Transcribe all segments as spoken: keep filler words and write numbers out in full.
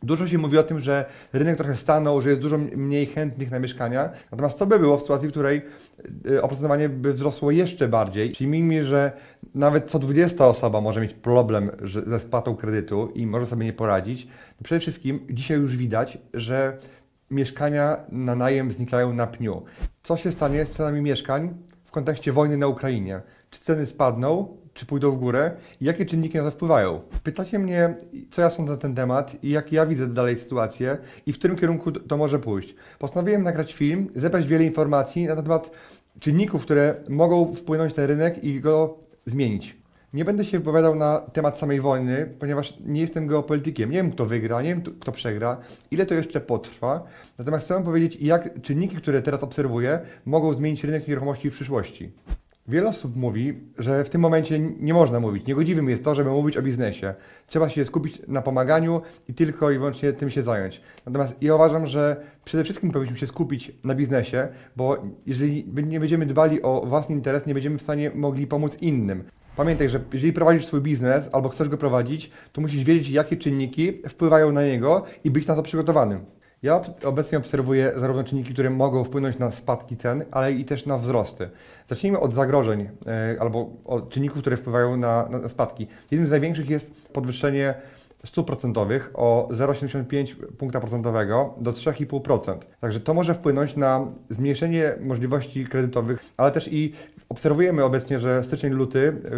Dużo się mówi o tym, że rynek trochę stanął, że jest dużo mniej chętnych na mieszkania. Natomiast co by było w sytuacji, w której y, oprocentowanie by wzrosło jeszcze bardziej? Przyjmijmy, że nawet co dwudziesta osoba może mieć problem że, ze spłatą kredytu i może sobie nie poradzić. Przede wszystkim dzisiaj już widać, że mieszkania na najem znikają na pniu. Co się stanie z cenami mieszkań w kontekście wojny na Ukrainie? Czy ceny spadną, czy pójdą w górę i jakie czynniki na to wpływają? Pytacie mnie, co ja sądzę na ten temat i jak ja widzę dalej sytuację i w którym kierunku to może pójść. Postanowiłem nagrać film, zebrać wiele informacji na temat czynników, które mogą wpłynąć na rynek i go zmienić. Nie będę się wypowiadał na temat samej wojny, ponieważ nie jestem geopolitykiem. Nie wiem, kto wygra, nie wiem, kto przegra, ile to jeszcze potrwa. Natomiast chcę powiedzieć, jak czynniki, które teraz obserwuję, mogą zmienić rynek nieruchomości w przyszłości. Wiele osób mówi, że w tym momencie nie można mówić. Niegodziwym jest to, żeby mówić o biznesie. Trzeba się skupić na pomaganiu i tylko i wyłącznie tym się zająć. Natomiast ja uważam, że przede wszystkim powinniśmy się skupić na biznesie, bo jeżeli nie będziemy dbali o własny interes, nie będziemy w stanie mogli pomóc innym. Pamiętaj, że jeżeli prowadzisz swój biznes albo chcesz go prowadzić, to musisz wiedzieć, jakie czynniki wpływają na niego i być na to przygotowanym. Ja obecnie obserwuję zarówno czynniki, które mogą wpłynąć na spadki cen, ale i też na wzrosty. Zacznijmy od zagrożeń e, albo od czynników, które wpływają na, na spadki. Jednym z największych jest podwyższenie stóp procentowych o zero przecinek siedemdziesiąt pięć punkta procentowego do trzy i pół procent. Także to może wpłynąć na zmniejszenie możliwości kredytowych, ale też i obserwujemy obecnie, że styczeń, luty,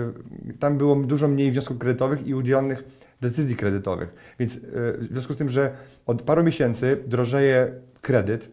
y, tam było dużo mniej wniosków kredytowych i udzielanych decyzji kredytowych. Więc y, w związku z tym, że od paru miesięcy drożeje kredyt,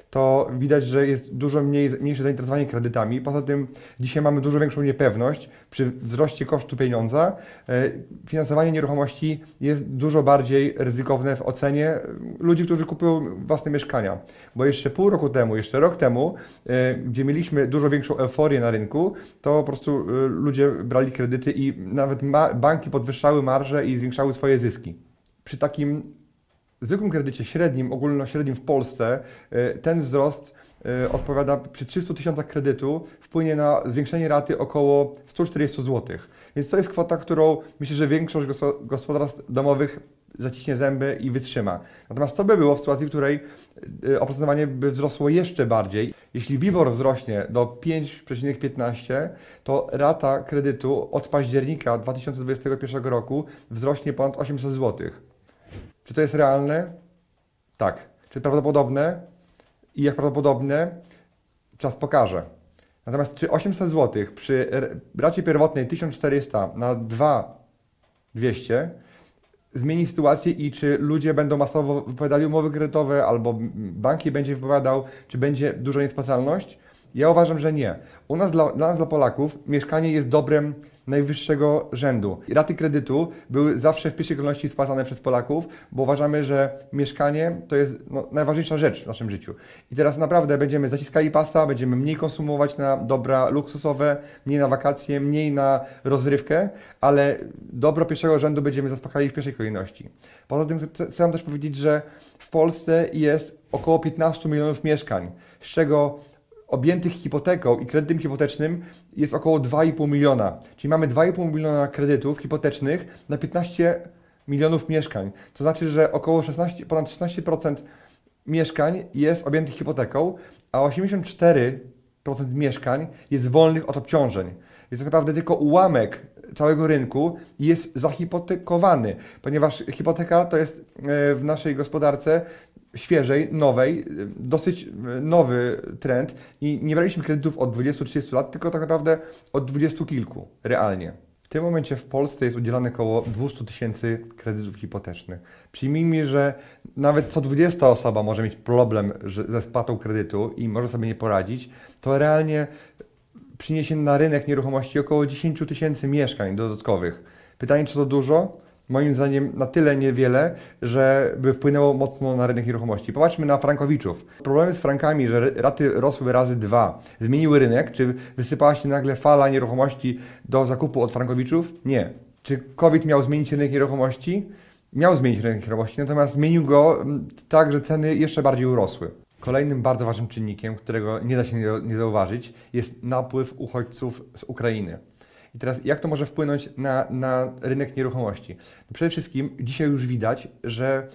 to widać, że jest dużo mniej, mniejsze zainteresowanie kredytami. Poza tym dzisiaj mamy dużo większą niepewność. Przy wzroście kosztu pieniądza finansowanie nieruchomości jest dużo bardziej ryzykowne w ocenie ludzi, którzy kupują własne mieszkania. Bo jeszcze pół roku temu, jeszcze rok temu, gdzie mieliśmy dużo większą euforię na rynku, to po prostu ludzie brali kredyty i nawet banki podwyższały marże i zwiększały swoje zyski. Przy takim zwykłym kredycie średnim, ogólnośrednim w Polsce, ten wzrost odpowiada przy trzystu tysiącach kredytu, wpłynie na zwiększenie raty około sto czterdzieści złotych. Więc to jest kwota, którą myślę, że większość gospodarstw domowych zaciśnie zęby i wytrzyma. Natomiast co by było w sytuacji, w której oprocentowanie by wzrosło jeszcze bardziej? Jeśli WIBOR wzrośnie do pięć przecinek piętnaście, to rata kredytu od października dwa tysiące dwudziestego pierwszego roku wzrośnie ponad osiemset złotych. Czy to jest realne? Tak. Czy prawdopodobne? I jak prawdopodobne? Czas pokaże. Natomiast czy osiemset złotych przy racie pierwotnej tysiąc czterysta na dwa tysiące dwieście zmieni sytuację i czy ludzie będą masowo wypowiadali umowy kredytowe albo bank je będzie wypowiadał, czy będzie duża niespłacalność? Ja uważam, że nie. U nas, dla, dla nas, dla Polaków, mieszkanie jest dobrem najwyższego rzędu. Raty kredytu były zawsze w pierwszej kolejności spłacane przez Polaków, bo uważamy, że mieszkanie to jest no, najważniejsza rzecz w naszym życiu. I teraz naprawdę będziemy zaciskali pasa, będziemy mniej konsumować na dobra luksusowe, mniej na wakacje, mniej na rozrywkę, ale dobro pierwszego rzędu będziemy zaspokajali w pierwszej kolejności. Poza tym chcę Wam też powiedzieć, że w Polsce jest około piętnaście milionów mieszkań, z czego objętych hipoteką i kredytem hipotecznym jest około dwa i pół miliona. Czyli mamy dwa i pół miliona kredytów hipotecznych na piętnaście milionów mieszkań. To znaczy, że około szesnaście, ponad szesnaście procent mieszkań jest objętych hipoteką, a osiemdziesiąt cztery procent mieszkań jest wolnych od obciążeń. Więc tak naprawdę tylko ułamek całego rynku jest zahipotekowany, ponieważ hipoteka to jest w naszej gospodarce świeżej, nowej, dosyć nowy trend i nie braliśmy kredytów od dwudziestu trzydziestu lat, tylko tak naprawdę od dwudziestu kilku realnie. W tym momencie w Polsce jest udzielane około dwieście tysięcy kredytów hipotecznych. Przyjmijmy, że nawet co dwudziesta osoba może mieć problem ze spłatą kredytu i może sobie nie poradzić, to realnie przyniesie na rynek nieruchomości około dziesięć tysięcy mieszkań dodatkowych. Pytanie, czy to dużo? Moim zdaniem na tyle niewiele, żeby wpłynęło mocno na rynek nieruchomości. Popatrzmy na frankowiczów. Problemy z frankami, że raty rosły razy dwa, zmieniły rynek. Czy wysypała się nagle fala nieruchomości do zakupu od frankowiczów? Nie. Czy COVID miał zmienić rynek nieruchomości? Miał zmienić rynek nieruchomości, natomiast zmienił go tak, że ceny jeszcze bardziej urosły. Kolejnym bardzo ważnym czynnikiem, którego nie da się nie zauważyć, jest napływ uchodźców z Ukrainy. I teraz jak to może wpłynąć na, na rynek nieruchomości? Przede wszystkim dzisiaj już widać, że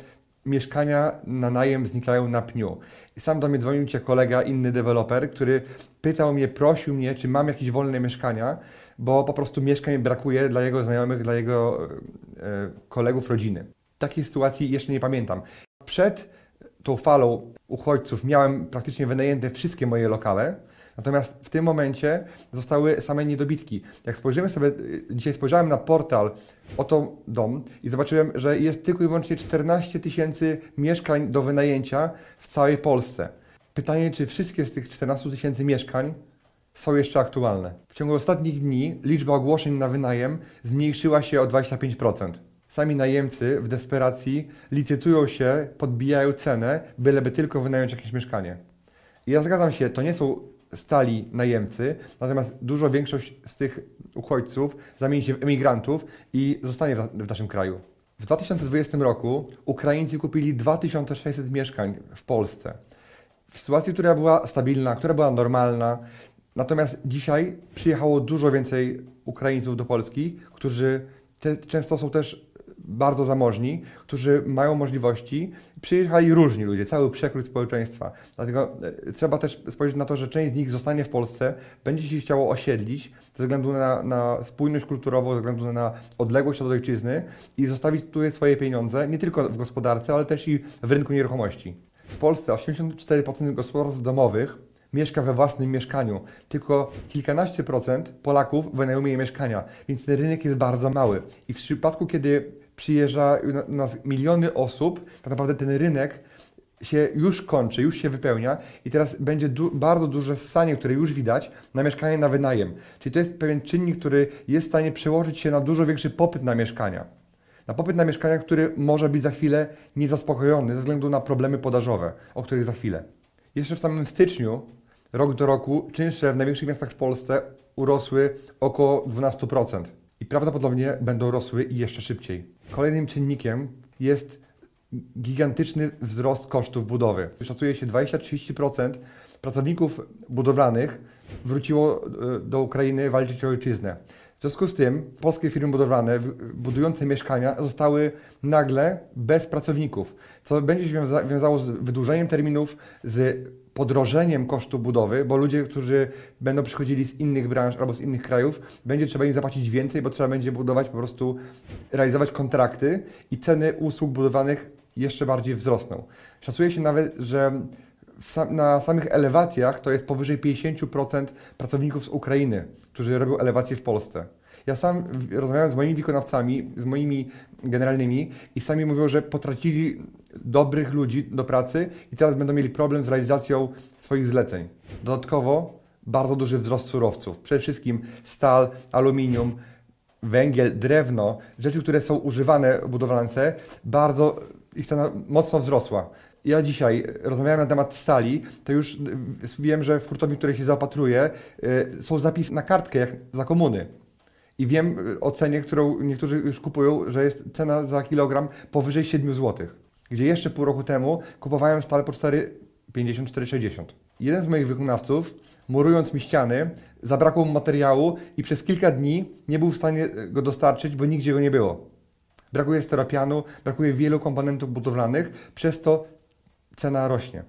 mieszkania na najem znikają na pniu. I sam do mnie dzwonił cię kolega, inny deweloper, który pytał mnie, prosił mnie, czy mam jakieś wolne mieszkania, bo po prostu mieszkań brakuje dla jego znajomych, dla jego e, kolegów, rodziny. Takiej sytuacji jeszcze nie pamiętam. Przed tą falą uchodźców miałem praktycznie wynajęte wszystkie moje lokale, natomiast w tym momencie zostały same niedobitki. Jak spojrzymy sobie, dzisiaj spojrzałem na portal Oto Dom i zobaczyłem, że jest tylko i wyłącznie czternaście tysięcy mieszkań do wynajęcia w całej Polsce. Pytanie, czy wszystkie z tych czternastu tysięcy mieszkań są jeszcze aktualne. W ciągu ostatnich dni liczba ogłoszeń na wynajem zmniejszyła się o dwadzieścia pięć procent. Sami najemcy w desperacji licytują się, podbijają cenę, byleby tylko wynająć jakieś mieszkanie. I ja zgadzam się, to nie są stali najemcy, natomiast dużo większość z tych uchodźców zamieni się w emigrantów i zostanie w, w naszym kraju. W dwa tysiące dwudziestym roku Ukraińcy kupili dwa tysiące sześćset mieszkań w Polsce. W sytuacji, która była stabilna, która była normalna. Natomiast dzisiaj przyjechało dużo więcej Ukraińców do Polski, którzy te, często są też bardzo zamożni, którzy mają możliwości. Przyjechali różni ludzie, cały przekrój społeczeństwa. Dlatego trzeba też spojrzeć na to, że część z nich zostanie w Polsce, będzie się chciało osiedlić ze względu na, na spójność kulturową, ze względu na odległość od ojczyzny i zostawić tu swoje pieniądze, nie tylko w gospodarce, ale też i w rynku nieruchomości. W Polsce osiemdziesiąt cztery procent gospodarstw domowych mieszka we własnym mieszkaniu. Tylko kilkanaście procent Polaków wynajmuje mieszkania, więc ten rynek jest bardzo mały. I w przypadku, kiedy przyjeżdża u nas miliony osób, tak naprawdę ten rynek się już kończy, już się wypełnia i teraz będzie du bardzo duże ssanie, które już widać, na mieszkanie na wynajem. Czyli to jest pewien czynnik, który jest w stanie przełożyć się na dużo większy popyt na mieszkania. Na popyt na mieszkania, który może być za chwilę niezaspokojony ze względu na problemy podażowe, o których za chwilę. Jeszcze w samym styczniu, rok do roku, czynsze w największych miastach w Polsce urosły około dwanaście procent i prawdopodobnie będą rosły i jeszcze szybciej. Kolejnym czynnikiem jest gigantyczny wzrost kosztów budowy. Szacuje się dwadzieścia do trzydziestu procent pracowników budowlanych wróciło do Ukrainy walczyć o ojczyznę. W związku z tym polskie firmy budowlane budujące mieszkania zostały nagle bez pracowników, co będzie się wiąza wiązało z wydłużeniem terminów, z podrożeniem kosztu budowy, bo ludzie, którzy będą przychodzili z innych branż albo z innych krajów, będzie trzeba im zapłacić więcej, bo trzeba będzie budować, po prostu realizować kontrakty i ceny usług budowlanych jeszcze bardziej wzrosną. Szacuje się nawet, że sam, na samych elewacjach to jest powyżej pięćdziesiąt procent pracowników z Ukrainy, którzy robią elewacje w Polsce. Ja sam rozmawiałem z moimi wykonawcami, z moimi generalnymi i sami mówią, że potracili dobrych ludzi do pracy i teraz będą mieli problem z realizacją swoich zleceń. Dodatkowo bardzo duży wzrost surowców, przede wszystkim stal, aluminium, węgiel, drewno, rzeczy, które są używane w budowlance, bardzo ich cena mocno wzrosła. Ja dzisiaj rozmawiałem na temat stali, to już wiem, że w hurtowni, w której się zaopatruję, są zapisy na kartkę, jak za komuny. I wiem o cenie, którą niektórzy już kupują, że jest cena za kilogram powyżej siedmiu złotych. Gdzie jeszcze pół roku temu kupowałem stal po cztery pięćdziesiąt do czterech sześćdziesiąt. Jeden z moich wykonawców, murując mi ściany, zabrakło mu materiału i przez kilka dni nie był w stanie go dostarczyć, bo nigdzie go nie było. Brakuje steropianu, brakuje wielu komponentów budowlanych, przez to cena rośnie.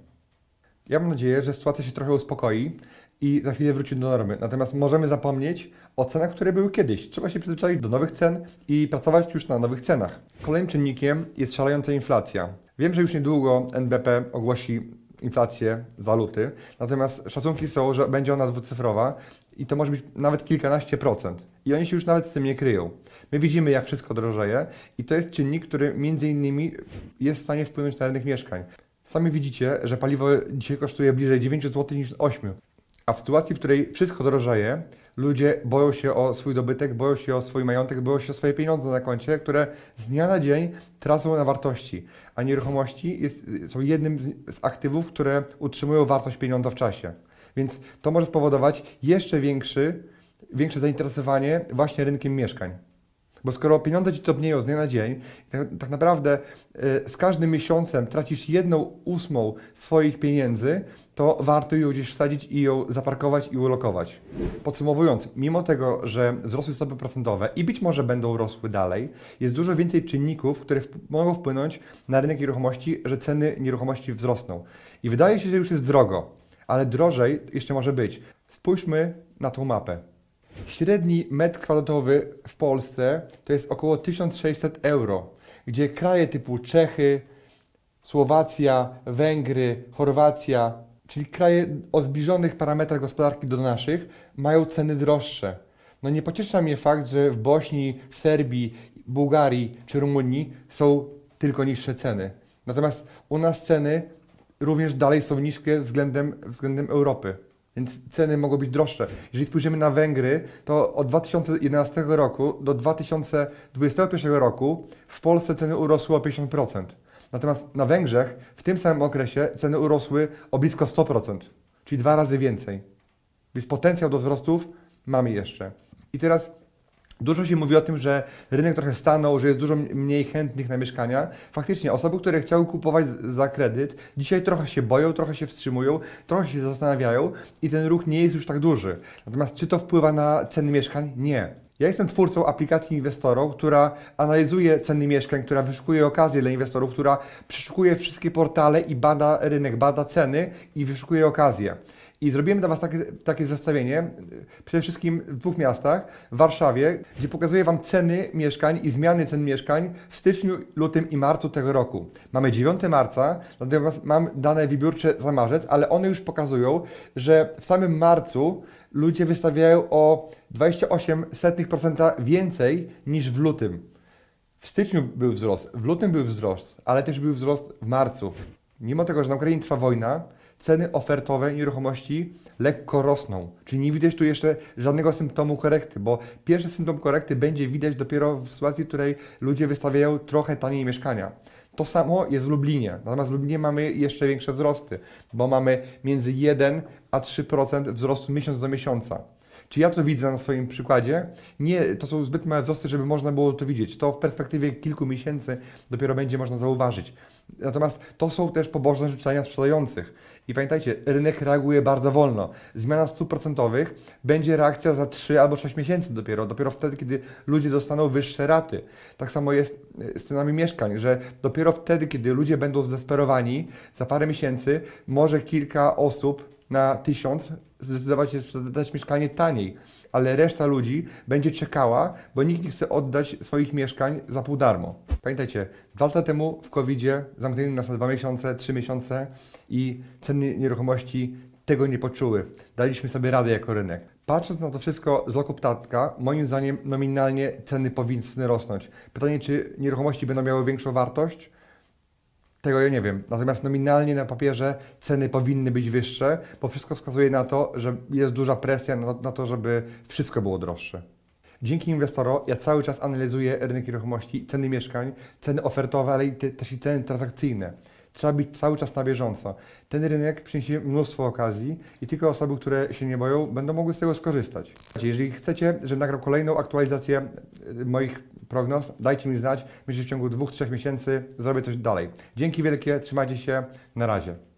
Ja mam nadzieję, że sytuacja się trochę uspokoi i za chwilę wróci do normy. Natomiast możemy zapomnieć o cenach, które były kiedyś. Trzeba się przyzwyczaić do nowych cen i pracować już na nowych cenach. Kolejnym czynnikiem jest szalejąca inflacja. Wiem, że już niedługo N B P ogłosi inflację za luty, natomiast szacunki są, że będzie ona dwucyfrowa i to może być nawet kilkanaście procent. I oni się już nawet z tym nie kryją. My widzimy, jak wszystko drożeje i to jest czynnik, który między innymi jest w stanie wpłynąć na rynek mieszkań. Sami widzicie, że paliwo dzisiaj kosztuje bliżej dziewięć złotych niż osiem. A w sytuacji, w której wszystko drożeje, ludzie boją się o swój dobytek, boją się o swój majątek, boją się o swoje pieniądze na koncie, które z dnia na dzień tracą na wartości. A nieruchomości jest, są jednym z, z aktywów, które utrzymują wartość pieniądza w czasie. Więc to może spowodować jeszcze większy, większe zainteresowanie właśnie rynkiem mieszkań. Bo skoro pieniądze ci topnieją z dnia na dzień, tak, tak naprawdę y, z każdym miesiącem tracisz jedną ósmą swoich pieniędzy, to warto ją gdzieś wsadzić i ją zaparkować i ulokować. Podsumowując, mimo tego, że wzrosły stopy procentowe i być może będą rosły dalej, jest dużo więcej czynników, które wp- mogą wpłynąć na rynek nieruchomości, że ceny nieruchomości wzrosną. I wydaje się, że już jest drogo, ale drożej jeszcze może być. Spójrzmy na tą mapę. Średni metr kwadratowy w Polsce to jest około tysiąc sześćset euro, gdzie kraje typu Czechy, Słowacja, Węgry, Chorwacja, czyli kraje o zbliżonych parametrach gospodarki do naszych, mają ceny droższe. No nie pociesza mnie fakt, że w Bośni, w Serbii, Bułgarii czy Rumunii są tylko niższe ceny. Natomiast u nas ceny również dalej są niskie względem, względem Europy. Więc ceny mogą być droższe. Jeżeli spojrzymy na Węgry, to od dwa tysiące jedenastego roku do dwa tysiące dwudziestego pierwszego roku w Polsce ceny urosły o pięćdziesiąt procent. Natomiast na Węgrzech w tym samym okresie ceny urosły o blisko sto procent, czyli dwa razy więcej. Więc potencjał do wzrostów mamy jeszcze. I teraz dużo się mówi o tym, że rynek trochę stanął, że jest dużo mniej chętnych na mieszkania. Faktycznie osoby, które chciały kupować za kredyt, dzisiaj trochę się boją, trochę się wstrzymują, trochę się zastanawiają i ten ruch nie jest już tak duży. Natomiast czy to wpływa na ceny mieszkań? Nie. Ja jestem twórcą aplikacji Inwestorów, która analizuje ceny mieszkań, która wyszukuje okazje dla inwestorów, która przeszukuje wszystkie portale i bada rynek, bada ceny i wyszukuje okazje. I zrobiłem dla Was takie, takie zestawienie, przede wszystkim w dwóch miastach, w Warszawie, gdzie pokazuję Wam ceny mieszkań i zmiany cen mieszkań w styczniu, lutym i marcu tego roku. Mamy dziewiątego marca, natomiast mam dane wybiórcze za marzec, ale one już pokazują, że w samym marcu ludzie wystawiają o dwadzieścia osiem przecinek osiem procent więcej niż w lutym. W styczniu był wzrost, w lutym był wzrost, ale też był wzrost w marcu. Mimo tego, że na Ukrainie trwa wojna, ceny ofertowe nieruchomości lekko rosną. Czyli nie widać tu jeszcze żadnego symptomu korekty, bo pierwszy symptom korekty będzie widać dopiero w sytuacji, w której ludzie wystawiają trochę taniej mieszkania. To samo jest w Lublinie. Natomiast w Lublinie mamy jeszcze większe wzrosty, bo mamy między jeden a trzy procent wzrostu miesiąc do miesiąca. Czy ja to widzę na swoim przykładzie? Nie, to są zbyt małe wzrosty, żeby można było to widzieć. To w perspektywie kilku miesięcy dopiero będzie można zauważyć. Natomiast to są też pobożne życzenia sprzedających. I pamiętajcie, rynek reaguje bardzo wolno. Zmiana stóp procentowych będzie reakcja za trzy albo sześć miesięcy dopiero. Dopiero wtedy, kiedy ludzie dostaną wyższe raty. Tak samo jest z cenami mieszkań, że dopiero wtedy, kiedy ludzie będą zdesperowani, za parę miesięcy może kilka osób na tysiąc zdecydować się sprzedać mieszkanie taniej, ale reszta ludzi będzie czekała, bo nikt nie chce oddać swoich mieszkań za pół darmo. Pamiętajcie, dwa lata temu w kowidzie zamknęli nas na dwa miesiące, trzy miesiące i ceny nieruchomości tego nie poczuły. Daliśmy sobie radę jako rynek. Patrząc na to wszystko z loku ptatka, moim zdaniem nominalnie ceny powinny rosnąć. Pytanie, czy nieruchomości będą miały większą wartość? Tego ja nie wiem. Natomiast nominalnie na papierze ceny powinny być wyższe, bo wszystko wskazuje na to, że jest duża presja na, na to, żeby wszystko było droższe. Dzięki Inwestoro ja cały czas analizuję rynek nieruchomości, ceny mieszkań, ceny ofertowe, ale i te, też i ceny transakcyjne. Trzeba być cały czas na bieżąco. Ten rynek przyniesie mnóstwo okazji i tylko osoby, które się nie boją, będą mogły z tego skorzystać. Jeżeli chcecie, żebym nagrał kolejną aktualizację moich prognoz, dajcie mi znać. Myślę, że w ciągu dwóch, trzech miesięcy zrobię coś dalej. Dzięki wielkie, trzymajcie się, na razie.